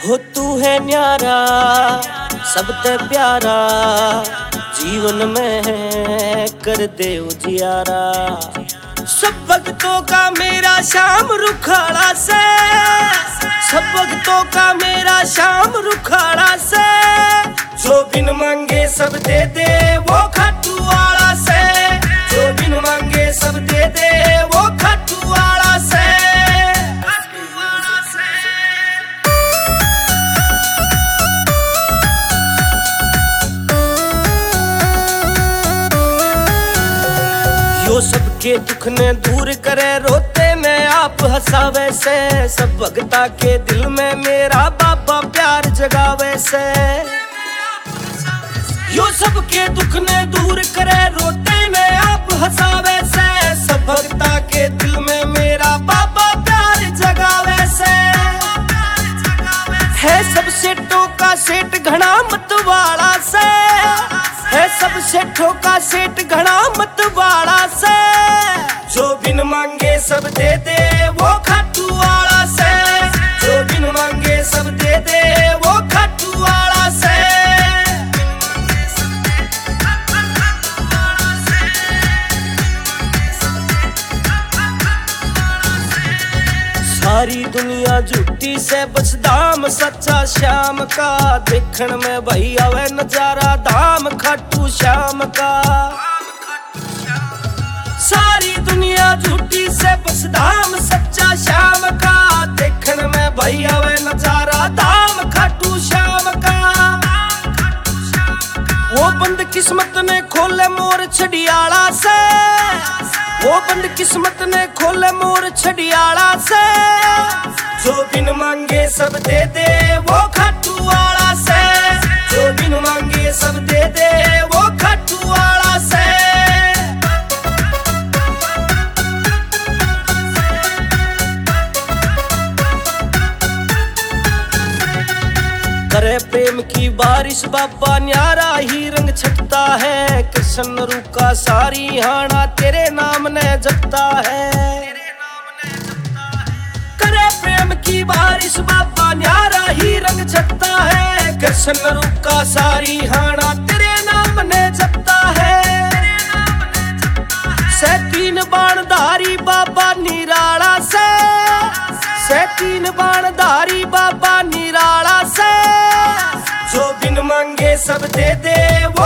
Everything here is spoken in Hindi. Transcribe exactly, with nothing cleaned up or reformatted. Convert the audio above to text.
हो तू है न्यारा सबसे प्यारा, जीवन में कर दे उजियारा। सब भक्तों का मेरा श्याम रुखाड़ा से, सब भक्तों का मेरा श्याम रुखाड़ा से, जो बिन मांगे सब दे दे वो खाटू वाला से, जो बिन मांगे सब दे दे वो खाटू वाला से। यो सबके दुख ने दूर करे, रोते में आप हंसावे से, सब भगता के दिल में मेरा बाबा प्यार जगावे से। यो सबके दुख ने दूर करे, रोते में आप हंसावे से, सब भगता के दिल में मेरा बाबा प्यार जगावे से। है सब सेठों का सेठ घना मत वाला से, है सब सेठों का सेठ घना मत वाला से, जो बिन मांगे सब दे दे वो खाटू वाला से, जो बिन मांगे सब दे दे वो खाटू वाला से। सारी दुनिया झूठी से बस दाम सच्चा श्याम का, देखण में भाई आवे नजारा धाम खाटू श्याम का। सारी दुनिया झूठी से बस धाम सच्चा श्याम का, देखण में भाई आवे नजारा धाम खाटू श्याम का। वो बंद किस्मत ने खोले मोर छड़ियाला से, वो बंद किस्मत ने खोले मोर छड़ियाला से, जो बिन मांगे सब दे दे वो खाटू वाला से, जो बिन मांगे सब दे दे वो खाटू वाला से। करे प्रेम की बारिश बाबा न्यारा ही रंग छटता है, कृष्ण रूका सारी हाना तेरे नाम ने जपता है। करे प्रेम की बारिश बाबा न्यारा ही रंग छटता है, कृष्ण रूका सारी हाना तेरे नाम ने जपता है। सैतीन बाणधारी बाबा निराला से, सैतीन बाणधारी बाबा निराला से, जो बिन मांगे सब दे दे वो